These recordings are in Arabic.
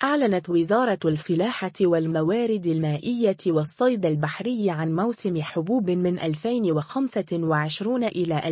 أعلنت وزارة الفلاحة والموارد المائية والصيد البحري عن موسم حبوب من 2025 إلى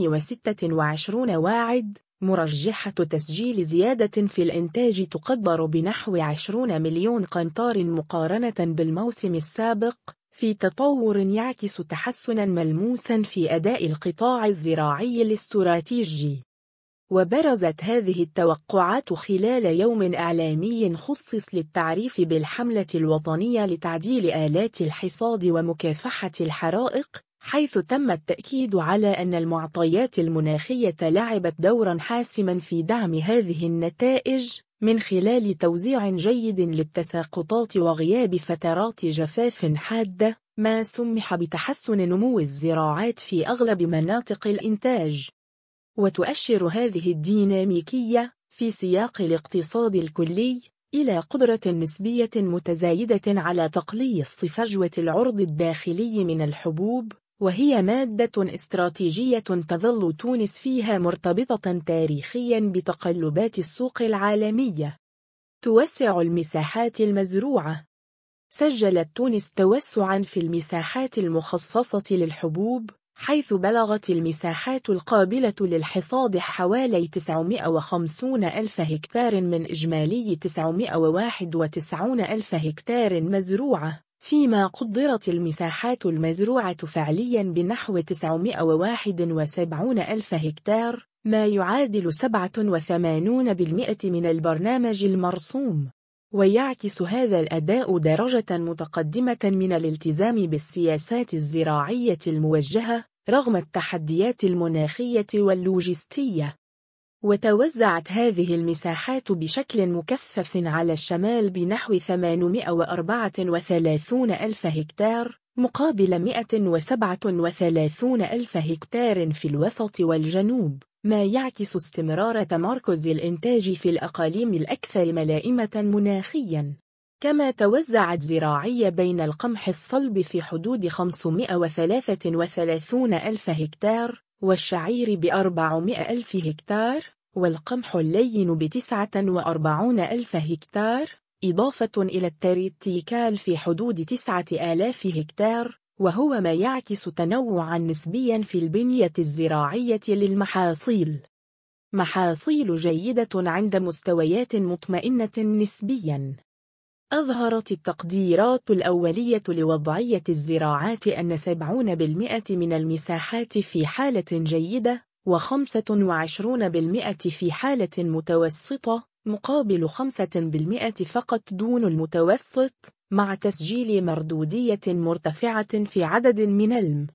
2026 واعد، مرجحة تسجيل زيادة في الإنتاج تقدر بنحو 20 مليون قنطار مقارنة بالموسم السابق، في تطور يعكس تحسناً ملموساً في أداء القطاع الزراعي الاستراتيجي. وبرزت هذه التوقعات خلال يوم إعلامي خصص للتعريف بالحملة الوطنية لتعديل آلات الحصاد ومكافحة الحرائق، حيث تم التأكيد على أن المعطيات المناخية لعبت دورا حاسما في دعم هذه النتائج، من خلال توزيع جيد للتساقطات وغياب فترات جفاف حادة، ما سمح بتحسن نمو الزراعات في أغلب مناطق الإنتاج. وتؤشر هذه الديناميكية في سياق الاقتصاد الكلي إلى قدرة نسبية متزايدة على تقليص فجوة العرض الداخلي من الحبوب، وهي مادة استراتيجية تظل تونس فيها مرتبطة تاريخيا بتقلبات السوق العالمية. توسع المساحات المزروعة. سجلت تونس توسعا في المساحات المخصصة للحبوب، حيث بلغت المساحات القابلة للحصاد حوالي 950 ألف هكتار من إجمالي 991 ألف هكتار مزروعة، فيما قدرت المساحات المزروعة فعليا بنحو 971 ألف هكتار، ما يعادل 87% من البرنامج المرسوم. ويعكس هذا الأداء درجة متقدمة من الالتزام بالسياسات الزراعية الموجهة رغم التحديات المناخية واللوجستية. وتوزعت هذه المساحات بشكل مكثف على الشمال بنحو 834 ألف هكتار، مقابل 137 ألف هكتار في الوسط والجنوب، ما يعكس استمرار تمركز الإنتاج في الأقاليم الأكثر ملائمة مناخياً. كما توزعت زراعية بين القمح الصلب في حدود 533 ألف هكتار، والشعير ب400 ألف هكتار، والقمح اللين ب49 ألف هكتار، إضافة إلى التريتيكال في حدود 9000 هكتار، وهو ما يعكس تنوعاً نسبياً في البنية الزراعية للمحاصيل. محاصيل جيدة عند مستويات مطمئنة نسبياً. أظهرت التقديرات الأولية لوضعية الزراعات أن 70% من المساحات في حالة جيدة، و25% في حالة متوسطة، مقابل 5% فقط دون المتوسط، مع تسجيل مردودية مرتفعة في عدد من